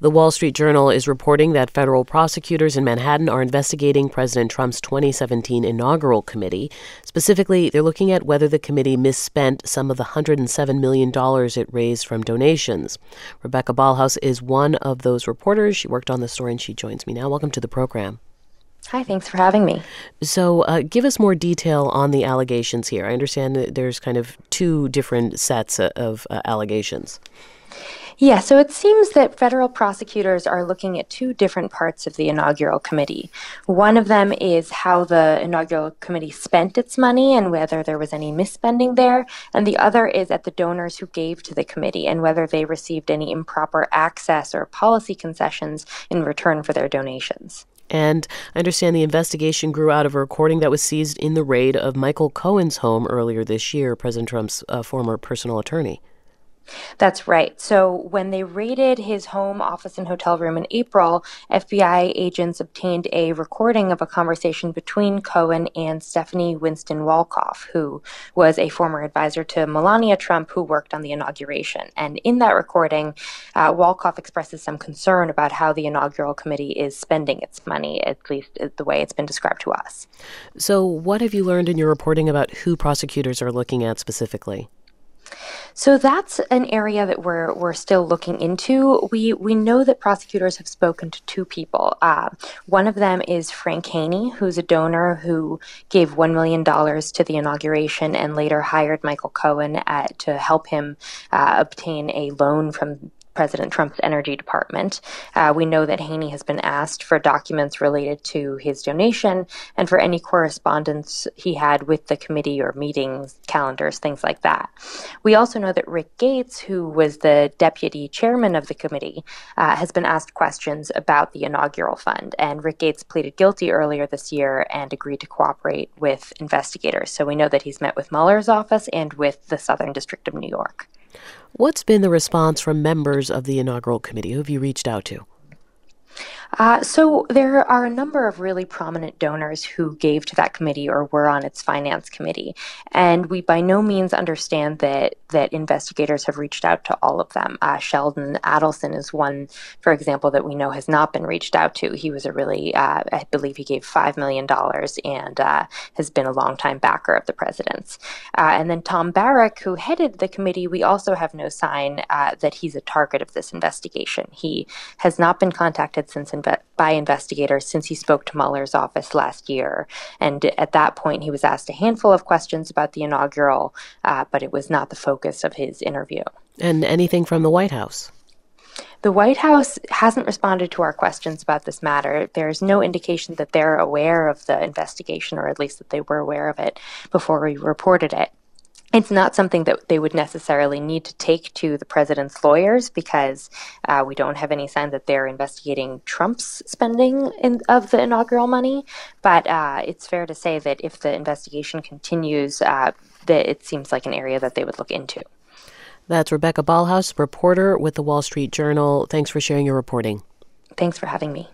The Wall Street Journal is reporting that federal prosecutors in Manhattan are investigating President Trump's 2017 inaugural committee. Specifically, they're looking at whether the committee misspent some of the $107 million it raised from donations. Rebecca Ballhaus is one of those reporters. She worked on the story and she joins me now. Welcome to the program. Hi, thanks for having me. So give us more detail on the allegations here. I understand that there's kind of two different sets of allegations. Yeah, so it seems that federal prosecutors are looking at two different parts of the inaugural committee. One of them is how the inaugural committee spent its money and whether there was any misspending there. And the other is at the donors who gave to the committee and whether they received any improper access or policy concessions in return for their donations. And I understand the investigation grew out of a recording that was seized in the raid of Michael Cohen's home earlier this year, President Trump's former personal attorney. That's right. So when they raided his home, office, and hotel room in April, FBI agents obtained a recording of a conversation between Cohen and Stephanie Winston Wolkoff, who was a former advisor to Melania Trump, who worked on the inauguration. And in that recording, Wolkoff expresses some concern about how the inaugural committee is spending its money, at least the way it's been described to us. So what have you learned in your reporting about who prosecutors are looking at specifically? So that's an area that we're still looking into. We know that prosecutors have spoken to two people. One of them is Frank Haney, who's a donor who gave $1 million to the inauguration and later hired Michael Cohen to help him obtain a loan from President Trump's Energy Department. We know that Haney has been asked for documents related to his donation and for any correspondence he had with the committee or meetings, calendars, things like that. We also know that Rick Gates, who was the deputy chairman of the committee, has been asked questions about the inaugural fund. And Rick Gates pleaded guilty earlier this year and agreed to cooperate with investigators. So we know that he's met with Mueller's office and with the Southern District of New York. What's been the response from members of the inaugural committee? Who have you reached out to? So there are a number of really prominent donors who gave to that committee or were on its finance committee. And we by no means understand that investigators have reached out to all of them. Sheldon Adelson is one, for example, that we know has not been reached out to. He was a really, I believe he gave $5 million and has been a longtime backer of the president's. And then Tom Barrack, who headed the committee, we also have no sign that he's a target of this investigation. He has not been contacted by investigators since he spoke to Mueller's office last year. And at that point, he was asked a handful of questions about the inaugural, but it was not the focus of his interview. And anything from the White House? The White House hasn't responded to our questions about this matter. There's no indication that they're aware of the investigation, or at least that they were aware of it before we reported it. It's not something that they would necessarily need to take to the president's lawyers because we don't have any sign that they're investigating Trump's spending of the inaugural money. But it's fair to say that if the investigation continues, that it seems like an area that they would look into. That's Rebecca Ballhaus, reporter with the Wall Street Journal. Thanks for sharing your reporting. Thanks for having me.